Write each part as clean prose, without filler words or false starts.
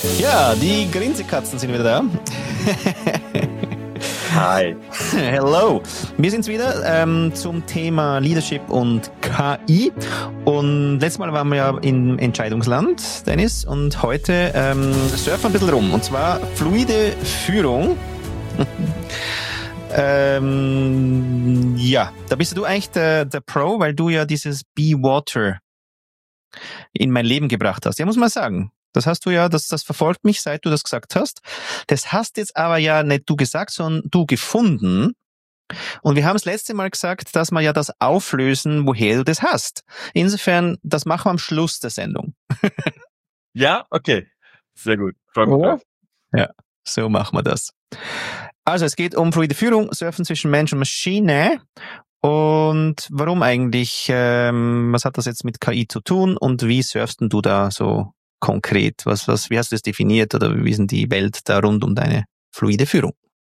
Ja, die Grinsekatzen sind wieder da. Hi. Hello. Wir sind's wieder zum Thema Leadership und KI. Und letztes Mal waren wir ja im Entscheidungsland, Dennis, und heute surfen wir ein bisschen rum. Und zwar fluide Führung. Ja, da bist du eigentlich der Pro, weil du ja dieses Be Water in mein Leben gebracht hast. Ja, muss man sagen. Das hast du ja, das verfolgt mich, seit du das gesagt hast. Das hast jetzt aber ja nicht du gesagt, sondern du gefunden. Und wir haben das letzte Mal gesagt, dass wir ja das auflösen, woher du das hast. Insofern, das machen wir am Schluss der Sendung. Ja, okay. Sehr gut. Freut mich drauf. Ja, so machen wir das. Also, es geht um fluide Führung, Surfen zwischen Mensch und Maschine. Und warum eigentlich? Was hat das jetzt mit KI zu tun? Und wie surfst du da so konkret? Wie hast du das definiert oder wie ist denn die Welt da rund um deine fluide Führung?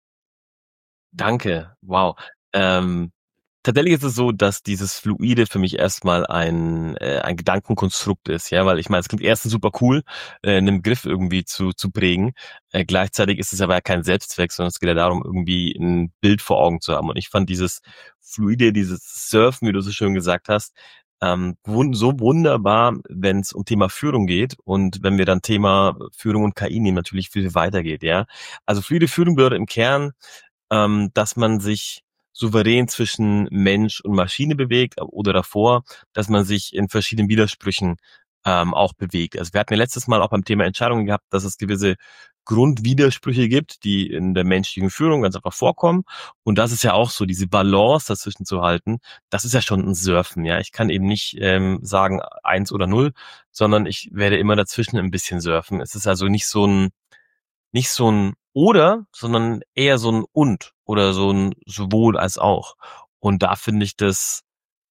Danke. Wow. Tatsächlich ist es so, dass dieses Fluide für mich erstmal ein Gedankenkonstrukt ist, ja, weil ich meine, es klingt erstens super cool, einen Begriff irgendwie zu prägen. Gleichzeitig ist es aber ja kein Selbstzweck, sondern es geht ja darum, irgendwie ein Bild vor Augen zu haben. Und ich fand dieses Fluide, dieses Surfen, wie du so schön gesagt hast, so wunderbar, wenn es um Thema Führung geht und wenn wir dann Thema Führung und KI nehmen, natürlich viel weitergeht, ja. Also fluide Führung bedeutet im Kern, dass man sich souverän zwischen Mensch und Maschine bewegt oder davor, dass man sich in verschiedenen Widersprüchen auch bewegt. Also wir hatten ja letztes Mal auch beim Thema Entscheidungen gehabt, dass es gewisse Grundwidersprüche gibt, die in der menschlichen Führung ganz einfach vorkommen. Und das ist ja auch so, diese Balance dazwischen zu halten, das ist ja schon ein Surfen. Ja, ich kann eben nicht sagen 1 oder 0, sondern ich werde immer dazwischen ein bisschen surfen. Es ist also nicht so ein oder, sondern eher so ein und oder so ein sowohl als auch. Und da finde ich das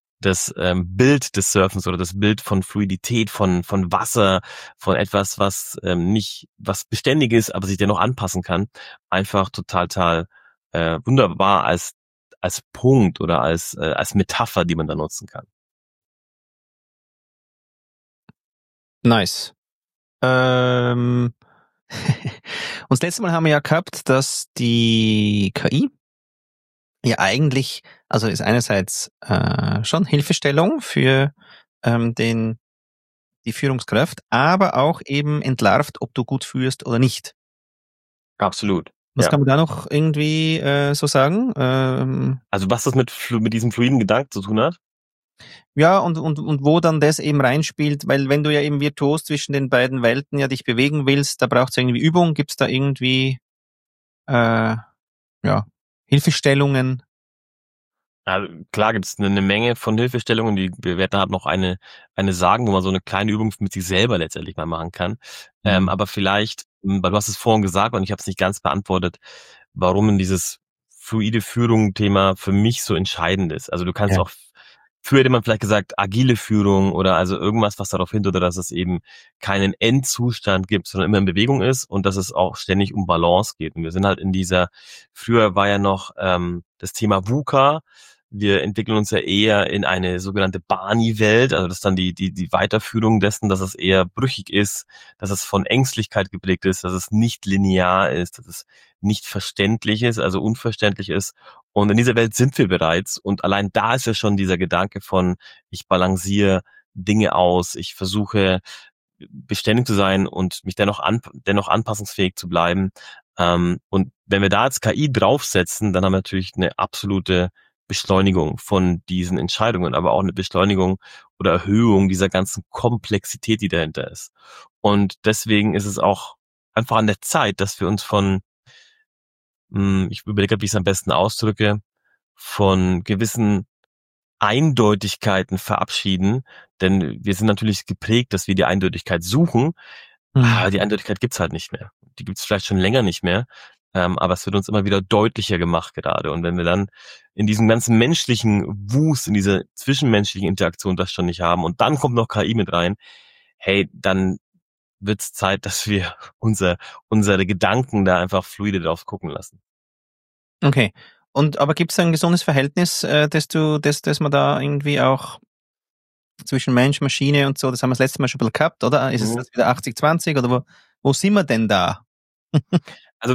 Bild des Surfens oder das Bild von Fluidität, von Wasser, von etwas, was nicht was beständig ist, aber sich dennoch anpassen kann, einfach total wunderbar als Punkt oder als Metapher, die man da nutzen kann. Nice. Und das letzte Mal haben wir ja gehabt, dass die KI ja eigentlich, also ist einerseits schon Hilfestellung für die Führungskraft, aber auch eben entlarvt, ob du gut führst oder nicht. Absolut. Was Ja. kann man da noch irgendwie so sagen? Also was das mit diesem fluiden Gedanken zu tun hat? Ja, und wo dann das eben reinspielt, weil wenn du ja eben virtuos zwischen den beiden Welten ja dich bewegen willst, da braucht es irgendwie Übung, gibt's da irgendwie ja, Hilfestellungen? Also klar gibt es eine Menge von Hilfestellungen, wir werden halt noch eine sagen, wo man so eine kleine Übung mit sich selber letztendlich mal machen kann. Aber vielleicht, weil du hast es vorhin gesagt und ich habe es nicht ganz beantwortet, warum dieses fluide Führung-Thema für mich so entscheidend ist. Also du kannst Ja. auch, früher hätte man vielleicht gesagt, agile Führung oder also irgendwas, was darauf hindeutet, dass es eben keinen Endzustand gibt, sondern immer in Bewegung ist und dass es auch ständig um Balance geht. Und wir sind halt in früher war ja noch das Thema VUCA. Wir entwickeln uns ja eher in eine sogenannte Barney-Welt, also das ist dann die Weiterführung dessen, dass es eher brüchig ist, dass es von Ängstlichkeit geprägt ist, dass es nicht linear ist, dass es nicht verständlich ist, also unverständlich ist. Und in dieser Welt sind wir bereits. Und allein da ist ja schon dieser Gedanke von, ich balanciere Dinge aus, ich versuche beständig zu sein und mich dennoch anpassungsfähig zu bleiben. Und wenn wir da jetzt KI draufsetzen, dann haben wir natürlich eine absolute Beschleunigung von diesen Entscheidungen, aber auch eine Beschleunigung oder Erhöhung dieser ganzen Komplexität, die dahinter ist. Und deswegen ist es auch einfach an der Zeit, dass wir uns ich überlege, wie ich es am besten ausdrücke, von gewissen Eindeutigkeiten verabschieden, denn wir sind natürlich geprägt, dass wir die Eindeutigkeit suchen, aber die Eindeutigkeit gibt's halt nicht mehr. Die gibt's vielleicht schon länger nicht mehr, aber es wird uns immer wieder deutlicher gemacht gerade. Und wenn wir dann in diesem ganzen menschlichen Wust, in dieser zwischenmenschlichen Interaktion das schon nicht haben und dann kommt noch KI mit rein, hey, dann wird's Zeit, dass wir unsere Gedanken da einfach fluide drauf gucken lassen. Okay. Aber gibt es ein gesundes Verhältnis, dass man da irgendwie auch zwischen Mensch, Maschine und so, das haben wir das letzte Mal schon ein bisschen gehabt, oder? Ist es das wieder 80-20 oder Wo sind wir denn da? Also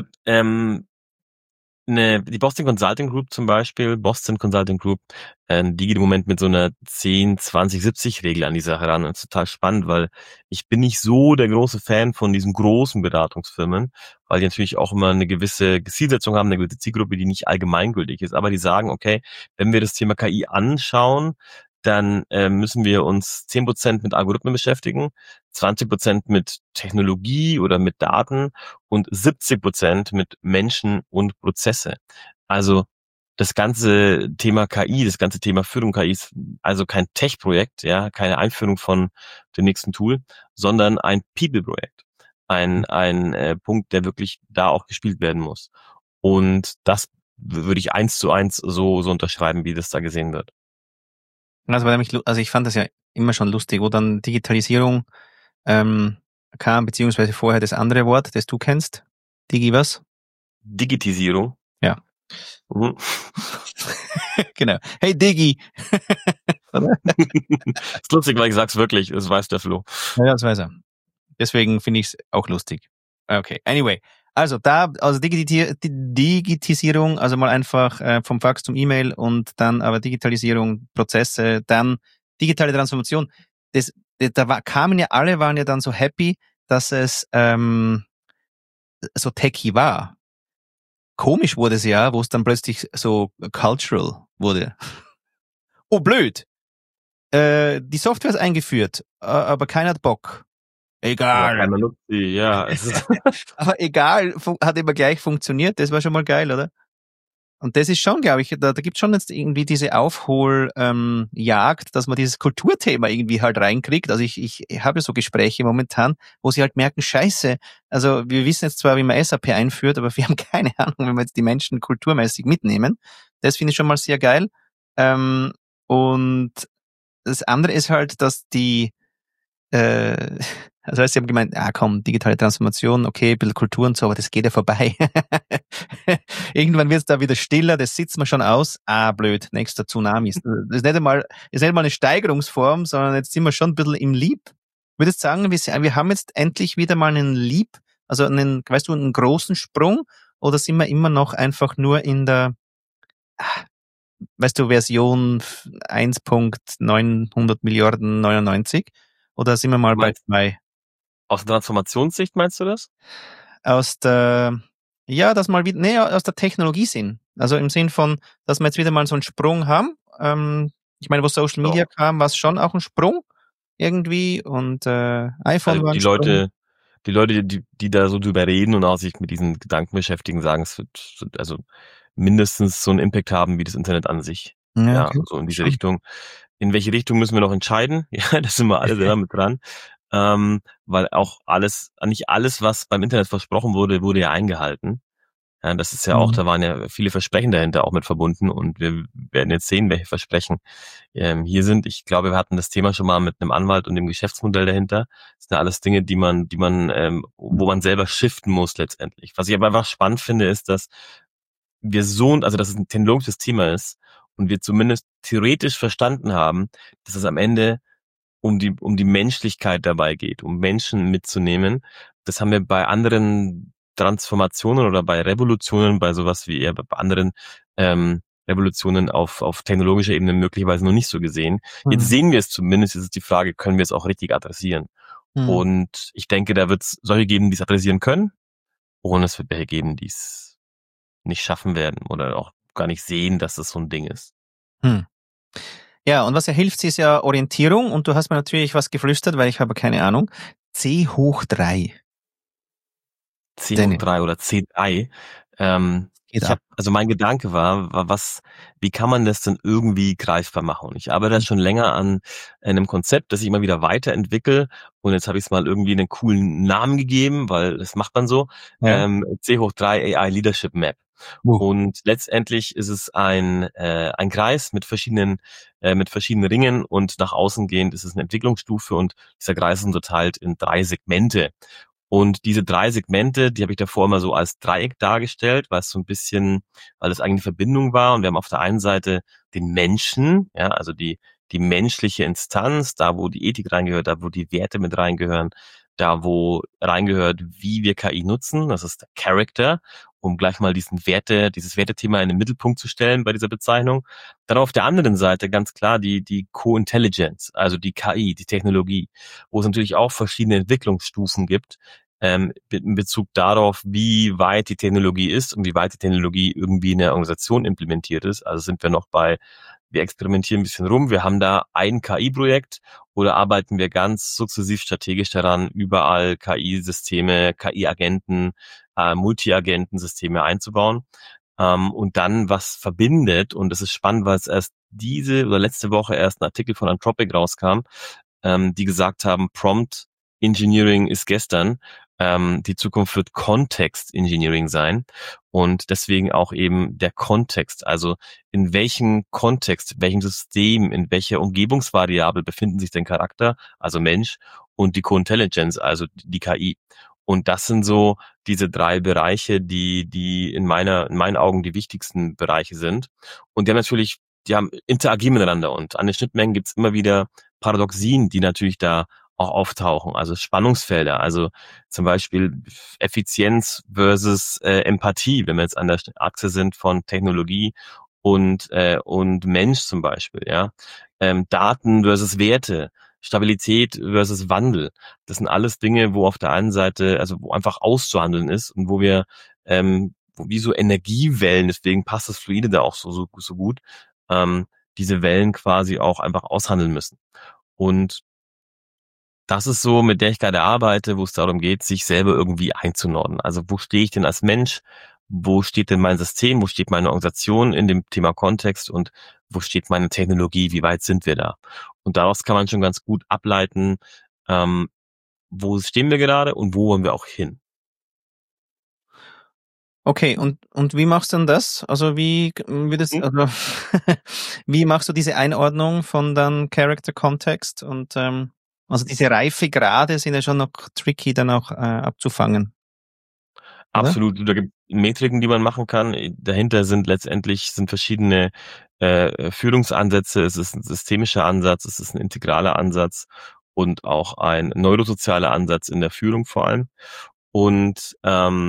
die Boston Consulting Group zum Beispiel, die geht im Moment mit so einer 10-20-70-Regel an die Sache ran. Und das ist total spannend, weil ich bin nicht so der große Fan von diesen großen Beratungsfirmen, weil die natürlich auch immer eine gewisse Zielsetzung haben, eine gewisse Zielgruppe, die nicht allgemeingültig ist. Aber die sagen, okay, wenn wir das Thema KI anschauen, dann müssen wir uns 10% mit Algorithmen beschäftigen, 20% mit Technologie oder mit Daten und 70% mit Menschen und Prozesse. Also das ganze Thema KI, das ganze Thema Führung KI ist also kein Tech-Projekt, ja, keine Einführung von dem nächsten Tool, sondern ein People-Projekt. Ein Punkt, der wirklich da auch gespielt werden muss. Und das würde ich 1:1 so unterschreiben, wie das da gesehen wird. Also ich fand das ja immer schon lustig, wo dann Digitalisierung kam, beziehungsweise vorher das andere Wort, das du kennst. Digi was? Digitisierung. Ja. Mhm. Genau. Hey Digi. Ist lustig, weil ich sag's wirklich, das weiß der Flo. Ja, das weiß er. Deswegen finde ich es auch lustig. Okay, anyway. Also Digitisierung, also mal einfach vom Fax zum E-Mail und dann aber Digitalisierung, Prozesse, dann digitale Transformation. Kamen ja alle, waren ja dann so happy, dass es so techy war. Komisch wurde es ja, wo es dann plötzlich so cultural wurde. Oh, blöd. Die Software ist eingeführt, aber keiner hat Bock. Egal. Ja, nutzt die, ja. Aber egal, hat immer gleich funktioniert. Das war schon mal geil, oder? Und das ist schon, glaube ich, da gibt es schon jetzt irgendwie diese Aufholjagd, dass man dieses Kulturthema irgendwie halt reinkriegt. Also ich habe so Gespräche momentan, wo sie halt merken, scheiße, also wir wissen jetzt zwar, wie man SAP einführt, aber wir haben keine Ahnung, wenn wir jetzt die Menschen kulturmäßig mitnehmen. Das finde ich schon mal sehr geil. Und das andere ist halt, dass also sie haben gemeint, komm, digitale Transformation, okay, ein bisschen Kultur und so, aber das geht ja vorbei. Irgendwann wird es da wieder stiller, das sitzt man schon aus. Blöd, nächster Tsunami. Das ist nicht einmal eine Steigerungsform, sondern jetzt sind wir schon ein bisschen im Leap. Ich würde jetzt sagen, wir haben jetzt endlich wieder mal einen Leap, also einen großen Sprung, oder sind wir immer noch einfach nur in der, Version 1.900 Milliarden 99? Oder sind wir mal bei 2? Aus der Transformationssicht meinst du das? Aus der Technologiesinn. Also im Sinn von, dass wir jetzt wieder mal so einen Sprung haben. Ich meine, wo Social Media kam, war es schon auch ein Sprung irgendwie und iPhone war ein Sprung. Die Leute, die da so drüber reden und auch sich mit diesen Gedanken beschäftigen, sagen, es wird also mindestens so einen Impact haben wie das Internet an sich. Ja, okay. So in diese Richtung. In welche Richtung müssen wir noch entscheiden? Ja, da sind wir alle selber mit dran. Weil auch nicht alles, was beim Internet versprochen wurde ja eingehalten. Ja, das ist ja auch, da waren ja viele Versprechen dahinter auch mit verbunden und wir werden jetzt sehen, welche Versprechen hier sind. Ich glaube, wir hatten das Thema schon mal mit einem Anwalt und dem Geschäftsmodell dahinter. Das sind ja alles Dinge, wo man selber shiften muss letztendlich. Was ich aber einfach spannend finde, ist, dass dass es ein technologisches Thema ist und wir zumindest theoretisch verstanden haben, dass es am Ende um die Menschlichkeit dabei geht, um Menschen mitzunehmen. Das haben wir bei anderen Transformationen oder bei Revolutionen, bei sowas wie eher bei anderen Revolutionen auf technologischer Ebene möglicherweise noch nicht so gesehen. Jetzt sehen wir es zumindest, jetzt ist die Frage, können wir es auch richtig adressieren? Und ich denke, da wird es solche geben, die es adressieren können, und es wird welche geben, die es nicht schaffen werden oder auch gar nicht sehen, dass das so ein Ding ist. Ja, und was ja hilft, ist ja Orientierung. Und du hast mir natürlich was geflüstert, weil ich habe keine Ahnung. C3. C3 oder C3. Also mein Gedanke war, wie kann man das denn irgendwie greifbar machen? Und ich arbeite schon länger an einem Konzept, das ich immer wieder weiterentwickle. Und jetzt habe ich es mal irgendwie einen coolen Namen gegeben, weil das macht man so. Ja. C3 AI Leadership Map. Und letztendlich ist es ein Kreis mit verschiedenen Ringen, und nach außen gehend ist es eine Entwicklungsstufe, und dieser Kreis ist unterteilt in 3 Segmente. Und diese 3 Segmente, die habe ich davor immer so als Dreieck dargestellt, weil es eigentlich eine Verbindung war. Und wir haben auf der einen Seite den Menschen, ja, also die menschliche Instanz, da wo die Ethik reingehört, da wo die Werte mit reingehören, da wo reingehört, wie wir KI nutzen. Das ist der Character, um gleich mal dieses Wertethema in den Mittelpunkt zu stellen bei dieser Bezeichnung. Dann auf der anderen Seite ganz klar die Co-Intelligence, also die KI, die Technologie, wo es natürlich auch verschiedene Entwicklungsstufen gibt, in Bezug darauf, wie weit die Technologie ist und wie weit die Technologie irgendwie in der Organisation implementiert ist. Also sind wir noch wir experimentieren ein bisschen rum, wir haben da ein KI-Projekt oder arbeiten wir ganz sukzessiv strategisch daran, überall KI-Systeme, KI-Agenten, Multi-Agenten-Systeme einzubauen. Und dann was verbindet, und das ist spannend, weil es erst diese oder letzte Woche erst ein Artikel von Anthropic rauskam, die gesagt haben, Prompt Engineering ist gestern, die Zukunft wird Context Engineering sein und deswegen auch eben der Kontext, also in welchem Kontext, in welchem System, in welcher Umgebungsvariable befinden sich dein Charakter, also Mensch, und die Co-Intelligence, also die KI. Und das sind so diese drei Bereiche, die in meinen Augen die wichtigsten Bereiche sind. Und die haben interagieren miteinander und an den Schnittmengen gibt's immer wieder Paradoxien, die natürlich da auch auftauchen, also Spannungsfelder, also zum Beispiel Effizienz versus Empathie, wenn wir jetzt an der Achse sind von Technologie und Mensch zum Beispiel, ja, Daten versus Werte, Stabilität versus Wandel, das sind alles Dinge, wo auf der einen Seite, also wo einfach auszuhandeln ist und wo wir wie so Energiewellen, deswegen passt das Fluide da auch so gut, diese Wellen quasi auch einfach aushandeln müssen. Und das ist so, mit der ich gerade arbeite, wo es darum geht, sich selber irgendwie einzunordnen. Also wo stehe ich denn als Mensch? Wo steht denn mein System? Wo steht meine Organisation in dem Thema Kontext? Und wo steht meine Technologie? Wie weit sind wir da? Und daraus kann man schon ganz gut ableiten, wo stehen wir gerade und wo wollen wir auch hin. Okay, und wie machst du denn das? Also also, wie machst du diese Einordnung von dann Character Context und also diese Reifegrade sind ja schon noch tricky dann auch abzufangen, oder? Absolut, da gibt Metriken, die man machen kann. Dahinter sind verschiedene Führungsansätze. Es ist ein systemischer Ansatz, es ist ein integraler Ansatz und auch ein neurosozialer Ansatz in der Führung vor allem. Und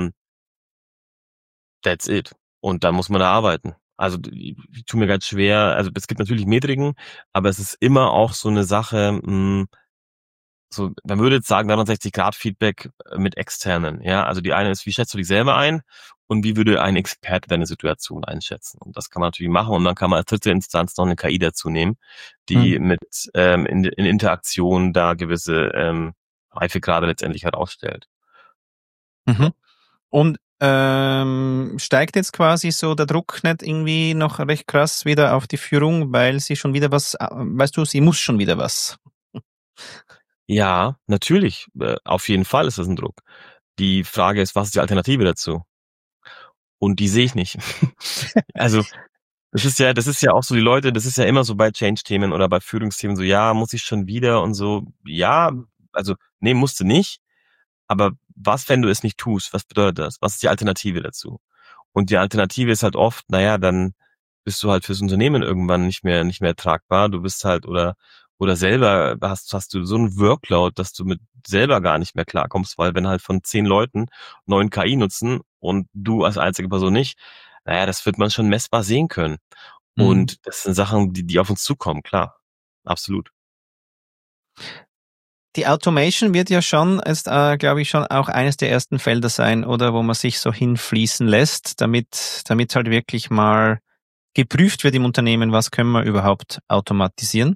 that's it. Und da muss man da arbeiten. Also ich tue mir ganz schwer, also es gibt natürlich Metriken, aber es ist immer auch so eine Sache, so, man würde jetzt sagen 360-Grad-Feedback mit Externen, ja. Also die eine ist, wie schätzt du dich selber ein und wie würde ein Experte deine Situation einschätzen? Und das kann man natürlich machen und dann kann man als dritte Instanz noch eine KI dazu nehmen, die mit in Interaktion da gewisse Reifegrade letztendlich herausstellt. Mhm. Und steigt jetzt quasi so der Druck nicht irgendwie noch recht krass wieder auf die Führung, weil sie schon wieder weißt du, sie muss schon wieder was. Ja, natürlich. Auf jeden Fall ist das ein Druck. Die Frage ist, was ist die Alternative dazu? Und die sehe ich nicht. Also das ist ja auch so die Leute, das ist ja immer so bei Change-Themen oder bei Führungsthemen so, ja, muss ich schon wieder und so, ja, also, nee, musst du nicht. Aber was, wenn du es nicht tust? Was bedeutet das? Was ist die Alternative dazu? Und die Alternative ist halt oft, naja, dann bist du halt fürs Unternehmen irgendwann nicht mehr tragbar. Du bist halt oder selber hast du so einen Workload, dass du mit selber gar nicht mehr klarkommst, weil wenn halt von 10 Leuten 9 KI nutzen und du als einzige Person nicht, naja, das wird man schon messbar sehen können. Mhm. Und das sind Sachen, die auf uns zukommen, klar. Absolut. Die Automation wird ja schon, ist, glaube ich, schon auch eines der ersten Felder sein, oder wo man sich so hinfließen lässt, damit halt wirklich mal geprüft wird im Unternehmen, was können wir überhaupt automatisieren.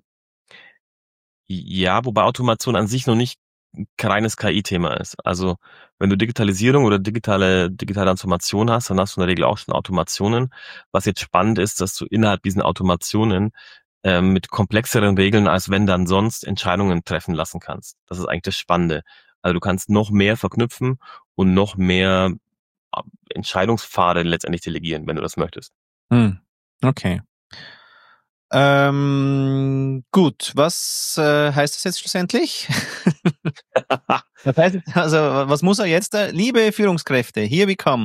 Ja, wobei Automation an sich noch nicht ein reines KI-Thema ist. Also wenn du Digitalisierung oder digitale Transformation hast, dann hast du in der Regel auch schon Automationen. Was jetzt spannend ist, dass du innerhalb diesen Automationen mit komplexeren Regeln als wenn dann sonst Entscheidungen treffen lassen kannst. Das ist eigentlich das Spannende. Also du kannst noch mehr verknüpfen und noch mehr Entscheidungspfade letztendlich delegieren, wenn du das möchtest. Okay. Gut, was heißt das jetzt schlussendlich? Das heißt, also was muss er jetzt? Liebe Führungskräfte, here we come.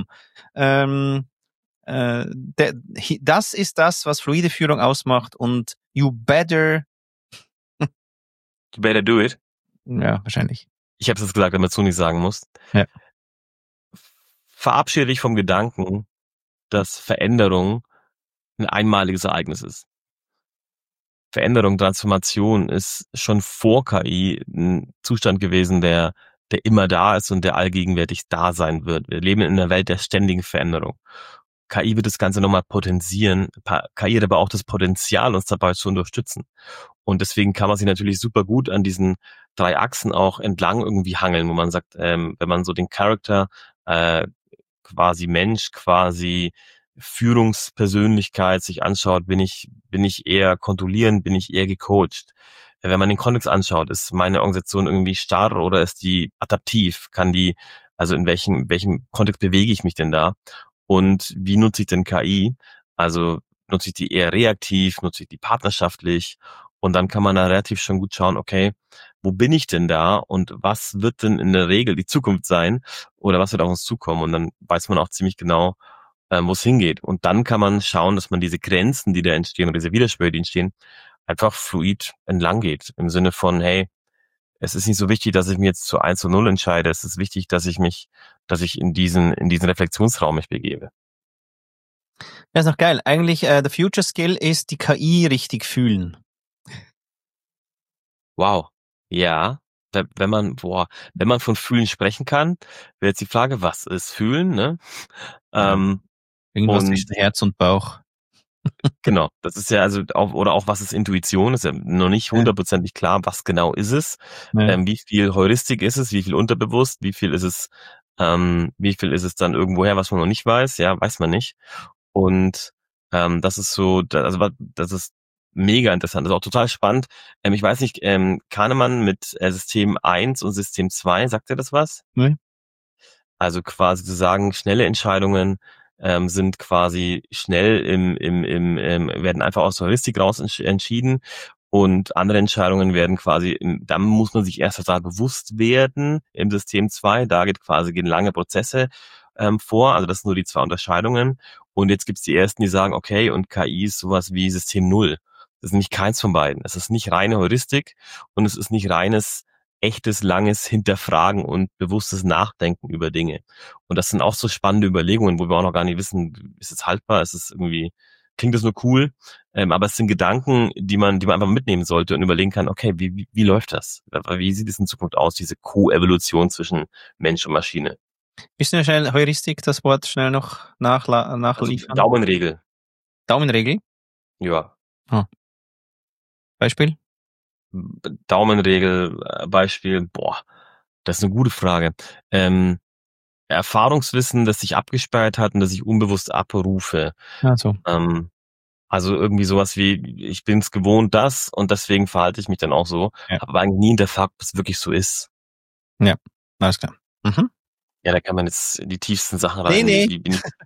Das ist das, was fluide Führung ausmacht und you better, You better do it. ja, wahrscheinlich. Ich habe es jetzt gesagt, damit du nicht sagen musst. Ja. Verabschiede dich vom Gedanken, dass Veränderung ein einmaliges Ereignis ist. Veränderung, Transformation ist schon vor KI ein Zustand gewesen, der immer da ist und der allgegenwärtig da sein wird. Wir leben in einer Welt der ständigen Veränderung. KI wird das Ganze nochmal potenzieren. KI hat aber auch das Potenzial, uns dabei zu unterstützen. Und deswegen kann man sich natürlich super gut an diesen 3 Achsen auch entlang irgendwie hangeln, wo man sagt, wenn man so den Charakter quasi Mensch, quasi Führungspersönlichkeit sich anschaut, bin ich eher kontrollierend, bin ich eher gecoacht. Wenn man den Kontext anschaut, ist meine Organisation irgendwie starr oder ist die adaptiv? Also in welchem Kontext bewege ich mich denn da? Und wie nutze ich denn KI? Also nutze ich die eher reaktiv, nutze ich die partnerschaftlich? Und dann kann man da relativ schon gut schauen, okay, wo bin ich denn da und was wird denn in der Regel die Zukunft sein oder was wird auf uns zukommen? Und dann weiß man auch ziemlich genau, wo es hingeht. Und dann kann man schauen, dass man diese Grenzen, die da entstehen oder diese Widersprüche, die entstehen, einfach fluid entlang geht. Im Sinne von, hey, es ist nicht so wichtig, dass ich mich jetzt zu 1 zu 0 entscheide. Es ist wichtig, dass ich in diesen Reflexionsraum mich begebe. Ja, ist noch geil. Eigentlich, the future skill ist die KI richtig fühlen. Wow. Ja. Wenn man von fühlen sprechen kann, wäre jetzt die Frage, was ist fühlen, ne? Ja. Irgendwas zwischen Herz und Bauch. Genau, das ist ja auch was ist Intuition, ist ja noch nicht hundertprozentig klar, was genau ist es, wie viel Heuristik ist es, wie viel unterbewusst, wie viel ist es dann irgendwoher, was man noch nicht weiß, ja, weiß man nicht. Und das ist das ist mega interessant, das ist auch total spannend. Ich weiß nicht, Kahnemann mit System 1 und System 2, sagt dir das was? Nee. Also quasi zu sagen, schnelle Entscheidungen sind quasi schnell werden einfach aus der Heuristik raus entschieden und andere Entscheidungen werden quasi, da muss man sich erst total bewusst werden im System 2, da gehen lange Prozesse vor, also das sind nur die 2 Unterscheidungen und jetzt gibt's die ersten, die sagen, okay, und KI ist sowas wie System 0. Das ist nämlich keins von beiden. Es ist nicht reine Heuristik und es ist nicht reines echtes, langes Hinterfragen und bewusstes Nachdenken über Dinge. Und das sind auch so spannende Überlegungen, wo wir auch noch gar nicht wissen, ist es haltbar, klingt das nur cool, aber es sind Gedanken, die man einfach mitnehmen sollte und überlegen kann, okay, wie läuft das? Wie sieht es in Zukunft aus, diese Co-Evolution zwischen Mensch und Maschine? Ist eine schnell Heuristik, das Wort schnell noch nachliefern? Also Daumenregel. Daumenregel? Ja. Beispiel? Daumenregel, Beispiel, das ist eine gute Frage. Erfahrungswissen, das sich abgespeichert hat und das ich unbewusst abrufe. Also. Also irgendwie sowas wie, ich bin es gewohnt, das und deswegen verhalte ich mich dann auch so. Ja. Aber eigentlich nie hinterfragt, ob es wirklich so ist. Ja, alles klar. Mhm. Ja, da kann man jetzt in die tiefsten Sachen rein. Nee.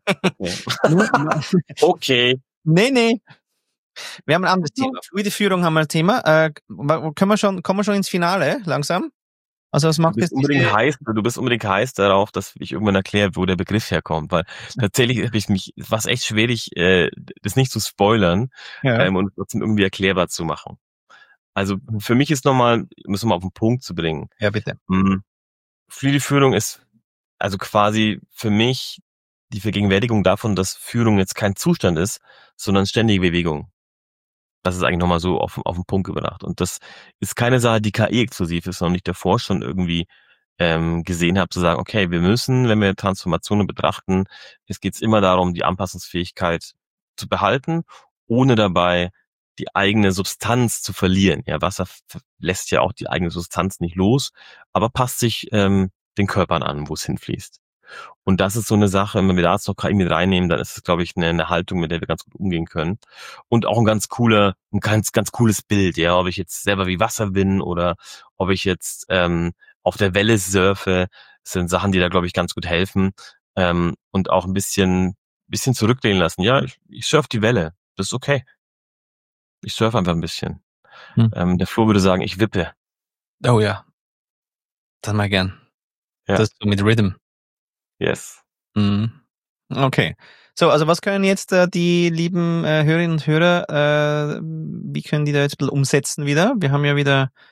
Okay. Nee. Wir haben ein anderes Thema. Fluide Führung haben wir ein Thema. Kommen wir schon ins Finale langsam? Also was macht jetzt Du bist unbedingt heiß darauf, dass ich irgendwann erkläre, wo der Begriff herkommt, weil tatsächlich war es echt schwierig, das nicht zu spoilern und trotzdem irgendwie erklärbar zu machen. Also für mich ist müssen wir auf den Punkt zu bringen. Ja, bitte. Fluide Führung ist also quasi für mich die Vergegenwärtigung davon, dass Führung jetzt kein Zustand ist, sondern ständige Bewegung. Das ist eigentlich nochmal so auf den Punkt gebracht. Und das ist keine Sache, die KI-exklusiv ist, sondern ich davor schon irgendwie gesehen habe, zu sagen, okay, wir müssen, wenn wir Transformationen betrachten, es geht immer darum, die Anpassungsfähigkeit zu behalten, ohne dabei die eigene Substanz zu verlieren. Ja, Wasser lässt ja auch die eigene Substanz nicht los, aber passt sich den Körpern an, wo es hinfließt. Und das ist so eine Sache, wenn wir da jetzt noch KI mit reinnehmen, dann ist es, glaube ich, eine Haltung, mit der wir ganz gut umgehen können. Und auch ein ganz cooles Bild, ja, ob ich jetzt selber wie Wasser bin oder ob ich jetzt auf der Welle surfe, das sind Sachen, die da, glaube ich, ganz gut helfen. Und auch ein bisschen zurücklehnen lassen. Ja, ich surfe die Welle, das ist okay. Ich surfe einfach ein bisschen. Der Flo würde sagen, ich wippe. Oh ja. Das mal gern. Ja. Das so mit Rhythm. Yes. Okay. So, also was können jetzt die lieben Hörerinnen und Hörer, wie können die da jetzt ein bisschen umsetzen wieder? Wir haben ja wieder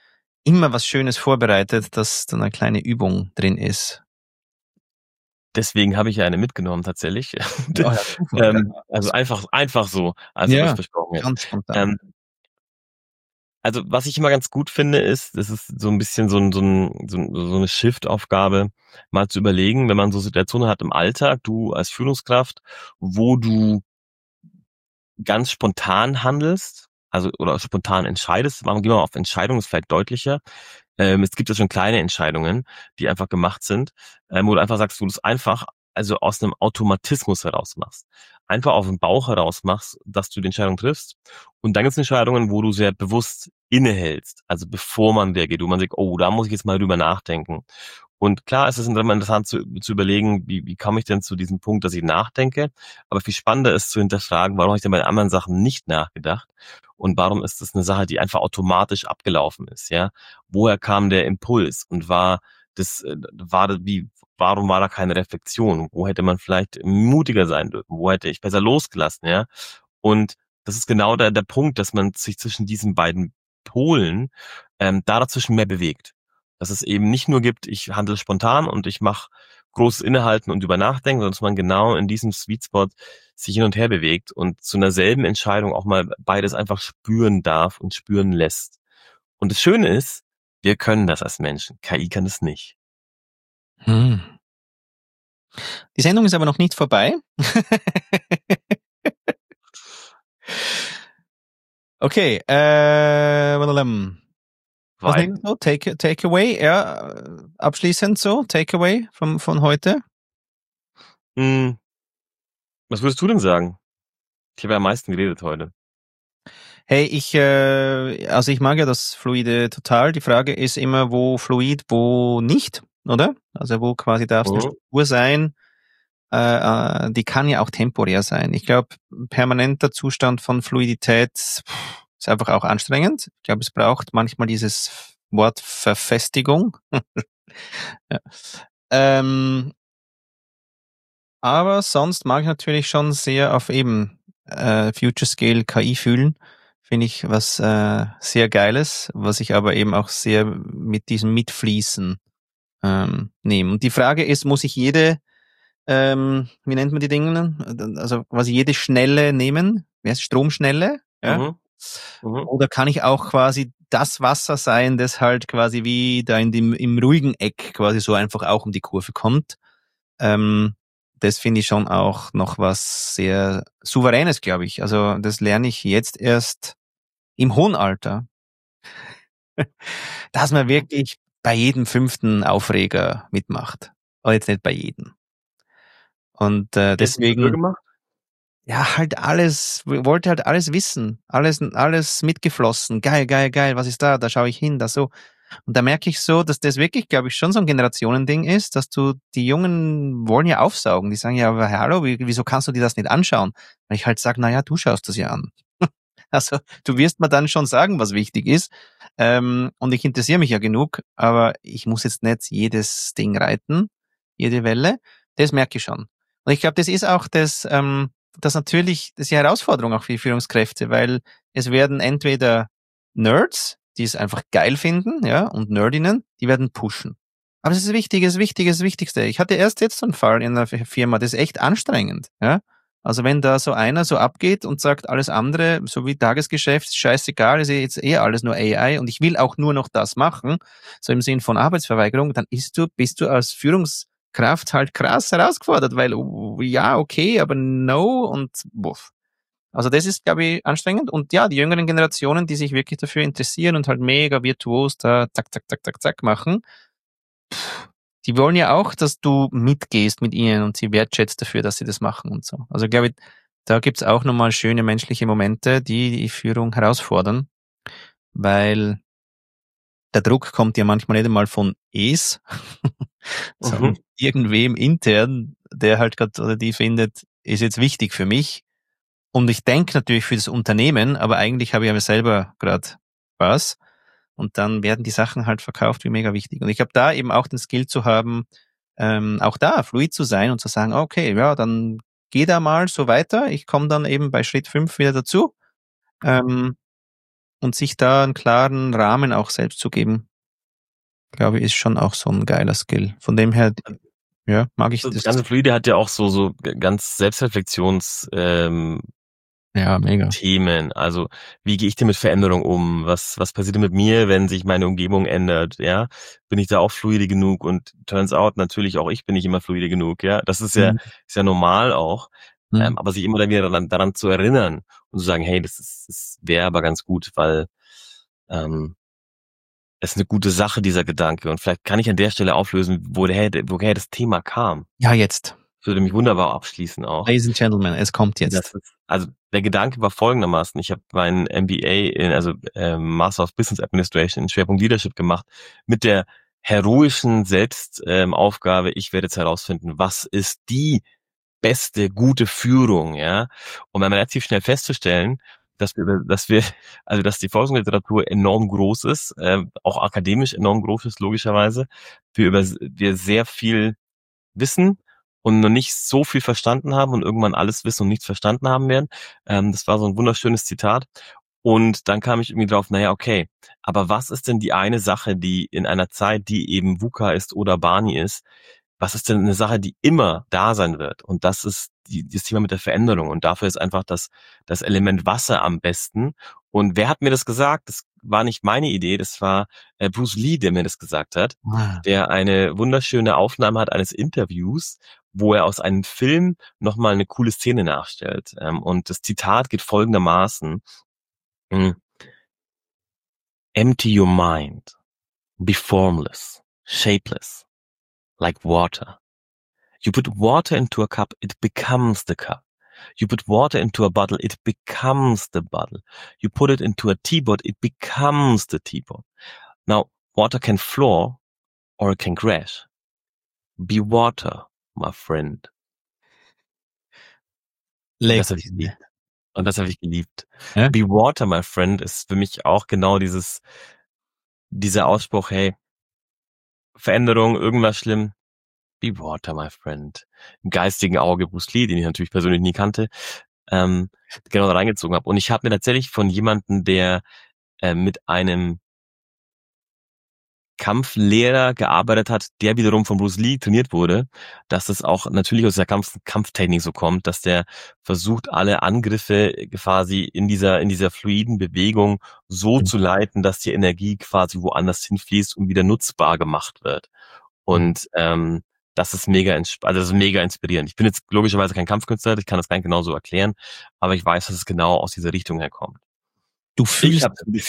immer was Schönes vorbereitet, dass da eine kleine Übung drin ist. Deswegen habe ich ja eine mitgenommen tatsächlich. Ja, ja, super. Also einfach so, also Ja, was versprochen jetzt. ganz spontan. Also was ich immer ganz gut finde, ist, das ist so ein bisschen so eine Shift-Aufgabe, mal zu überlegen, wenn man so Situationen hat im Alltag, du als Führungskraft, wo du ganz spontan handelst, also oder spontan entscheidest, machen wir mal auf Entscheidungen, ist vielleicht deutlicher. Es gibt ja schon kleine Entscheidungen, die einfach gemacht sind, wo du einfach sagst, du das einfach, also aus einem Automatismus heraus machst. Einfach auf dem Bauch heraus machst, dass du die Entscheidung triffst. Und dann gibt es Entscheidungen, wo du sehr bewusst innehältst, also bevor man reagiert, wo man sagt, oh, da muss ich jetzt mal drüber nachdenken. Und klar ist es immer interessant zu überlegen, wie komme ich denn zu diesem Punkt, dass ich nachdenke. Aber viel spannender ist zu hinterfragen, warum habe ich denn bei anderen Sachen nicht nachgedacht? Und warum ist das eine Sache, die einfach automatisch abgelaufen ist, ja? Woher kam der Impuls? Und warum war da keine Reflexion? Wo hätte man vielleicht mutiger sein dürfen? Wo hätte ich besser losgelassen, ja? Und das ist genau der Punkt, dass man sich zwischen diesen beiden Polen, da dazwischen mehr bewegt. Dass es eben nicht nur gibt, ich handle spontan und ich mache großes Innehalten und über Nachdenken, sondern dass man genau in diesem Sweet Spot sich hin und her bewegt und zu einer selben Entscheidung auch mal beides einfach spüren darf und spüren lässt. Und das Schöne ist, wir können das als Menschen. KI kann es nicht. Die Sendung ist aber noch nicht vorbei. Okay, was Weil, nehmen wir so? Takeaway, ja, abschließend so, Takeaway von heute. was würdest du denn sagen? Ich habe ja am meisten geredet heute. Hey, also ich mag ja das Fluide total. Die Frage ist immer, wo fluid, wo nicht, oder? Also wo quasi darf es eine Mhm. Struktur sein. Die kann ja auch temporär sein. Ich glaube, permanenter Zustand von Fluidität ist einfach auch anstrengend. Ich glaube, es braucht manchmal dieses Wort Verfestigung. Ja. Aber sonst mag ich natürlich schon sehr auf eben Future Scale KI fühlen. Finde ich was sehr Geiles, was ich aber eben auch sehr mit diesem Mitfließen nehme. Und die Frage ist, muss ich wie nennt man die Dinge? Also quasi jede Schnelle nehmen? Wer ist Stromschnelle? Ja? Mhm. Mhm. Oder kann ich auch quasi das Wasser sein, das halt quasi wie da im ruhigen Eck quasi so einfach auch um die Kurve kommt? Ähm, Das finde ich schon auch noch was sehr Souveränes, glaube ich. Also das lerne ich jetzt erst im hohen Alter, dass man wirklich bei jedem 5. Aufreger mitmacht. Aber jetzt nicht bei jedem. Und Wie hast du das früher deswegen, gemacht? ja, halt alles, wollte halt alles wissen. Alles mitgeflossen. Geil, geil, geil, was ist da? Da schaue ich hin, da so. Und da merke ich so, dass das wirklich, glaube ich, schon so ein Generationending ist, dass die Jungen wollen ja aufsaugen. Die sagen ja, aber hallo, wieso kannst du dir das nicht anschauen? Und ich halt sage, naja, du schaust das ja an. Also du wirst mir dann schon sagen, was wichtig ist. Und ich interessiere mich ja genug, aber ich muss jetzt nicht jedes Ding reiten, jede Welle. Das merke ich schon. Und ich glaube, das ist auch das natürlich, das ist die Herausforderung auch für die Führungskräfte, weil es werden entweder Nerds, die es einfach geil finden, ja, und Nerdinnen, die werden pushen. Aber es ist wichtig, es ist wichtig, es ist das Wichtigste. Ich hatte erst jetzt so einen Fall in einer Firma, das ist echt anstrengend, ja. Also wenn da so einer so abgeht und sagt, alles andere, so wie Tagesgeschäft, ist scheißegal, ist jetzt alles nur AI und ich will auch nur noch das machen, so im Sinn von Arbeitsverweigerung, dann bist du als Führungskraft halt krass herausgefordert, weil ja, okay, aber no und wuff. Also das ist, glaube ich, anstrengend. Und ja, die jüngeren Generationen, die sich wirklich dafür interessieren und halt mega virtuos da zack, zack, zack, zack, zack machen, die wollen ja auch, dass du mitgehst mit ihnen und sie wertschätzt dafür, dass sie das machen und so. Also glaube ich, da gibt's auch nochmal schöne menschliche Momente, die die Führung herausfordern, weil der Druck kommt ja manchmal nicht einmal von Es, sondern Mhm. irgendwem intern, der halt gerade oder die findet, ist jetzt wichtig für mich. Und ich denke natürlich für das Unternehmen, aber eigentlich habe ich ja selber gerade was. Und dann werden die Sachen halt verkauft wie mega wichtig. Und ich habe da eben auch den Skill zu haben, auch da fluid zu sein und zu sagen, okay, ja, dann geh da mal so weiter. Ich komme dann eben bei Schritt 5 wieder dazu. Und sich da einen klaren Rahmen auch selbst zu geben. glaube ich, ist schon auch so ein geiler Skill. Von dem her, ja, mag ich Das das. ganze Fluide hat ja auch so ganz Selbstreflexions Ja, mega. Themen. Also, wie gehe ich denn mit Veränderung um? Was passiert denn mit mir, wenn sich meine Umgebung ändert? Ja, bin ich da auch fluide genug? Und turns out, natürlich auch ich bin nicht immer fluide genug. Ja, das ist ja normal auch. Aber sich immer dann wieder daran zu erinnern und zu sagen, hey, das wäre aber ganz gut, weil es ist eine gute Sache, dieser Gedanke. Und vielleicht kann ich an der Stelle auflösen, woher das Thema kam. Ja, jetzt. Das würde mich wunderbar abschließen auch. Ladies and Gentlemen, es kommt jetzt. Also der Gedanke war folgendermaßen: Ich habe meinen MBA, Master of Business Administration in Schwerpunkt Leadership gemacht, mit der heroischen Selbstaufgabe, ich werde jetzt herausfinden, was ist die beste, gute Führung, ja? Und dann relativ schnell festzustellen, dass die Forschungsliteratur enorm groß ist, auch akademisch enorm groß ist, logischerweise. Wir sehr viel wissen und noch nicht so viel verstanden haben und irgendwann alles wissen und nichts verstanden haben werden. Das war so ein wunderschönes Zitat. Und dann kam ich irgendwie drauf, naja, okay, aber was ist denn die eine Sache, die in einer Zeit, die eben VUCA ist oder Barney ist, was ist denn eine Sache, die immer da sein wird? Und das ist das Thema mit der Veränderung. Und dafür ist einfach das Element Wasser am besten. Und wer hat mir das gesagt? Das war nicht meine Idee, das war Bruce Lee, der mir das gesagt hat, der eine wunderschöne Aufnahme hat eines Interviews, wo er aus einem Film nochmal eine coole Szene nachstellt. Und das Zitat geht folgendermaßen: Empty your mind, be formless, shapeless, like water. You put water into a cup, it becomes the cup. You put water into a bottle, it becomes the bottle. You put it into a teapot, it becomes the teapot. Now, water can flow or it can crash. Be water, my friend. Das habe ich geliebt. Und das habe ich geliebt. Ja? Be water, my friend, ist für mich auch genau dieser Ausspruch, hey, Veränderung, irgendwas schlimm. Be water, my friend. Im geistigen Auge Bruce Lee, den ich natürlich persönlich nie kannte, genau da reingezogen habe. Und ich habe mir tatsächlich von jemandem, der mit einem Kampflehrer gearbeitet hat, der wiederum von Bruce Lee trainiert wurde, dass das auch natürlich aus der Kampftechnik so kommt, dass der versucht, alle Angriffe quasi in dieser fluiden Bewegung so zu leiten, dass die Energie quasi woanders hinfließt und wieder nutzbar gemacht wird. Und das ist mega inspirierend. Ich bin jetzt logischerweise kein Kampfkünstler, ich kann das gar nicht genau so erklären, aber ich weiß, dass es genau aus dieser Richtung herkommt. Du fühlst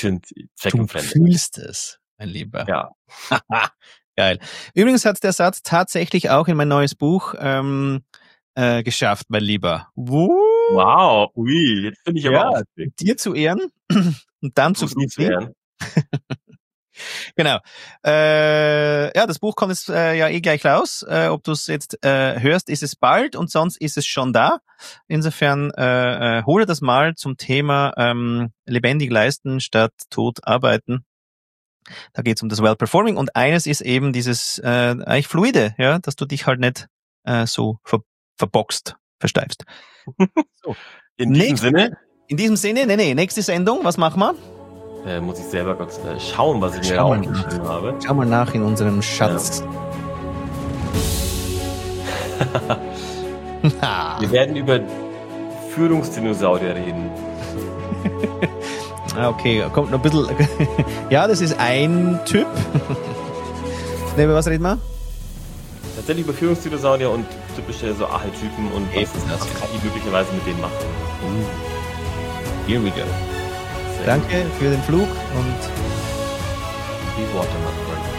es, mein Lieber. Ja. Geil. Übrigens hat der Satz tatsächlich auch in mein neues Buch geschafft, mein Lieber. Wow, ui, jetzt bin ich aber aufgeregt. Dir zu Ehren und dann zu Ehren. Genau. Das Buch kommt jetzt gleich raus. Ob du es jetzt hörst, ist es bald und sonst ist es schon da. Insofern hole das mal zum Thema lebendig leisten statt tot arbeiten. Da geht es um das Well-Performing und eines ist eben dieses eigentlich Fluide, ja, dass du dich halt nicht so verboxt, versteifst. So. In diesem Sinne? In diesem Sinne, nächste Sendung, was machen wir? Muss ich selber kurz schauen, was ich mir aufgeschrieben habe. Schau mal nach in unserem Schatz. Ja. Wir werden über Führungsdinosaurier reden. Okay, kommt noch ein bisschen. Ja, das ist ein Typ. Über was reden wir? Tatsächlich über Führungsdinosaurier und typische so Archetypen und was KI möglicherweise mit denen macht. Here we go. Danke für den Flug und Be water, my friend.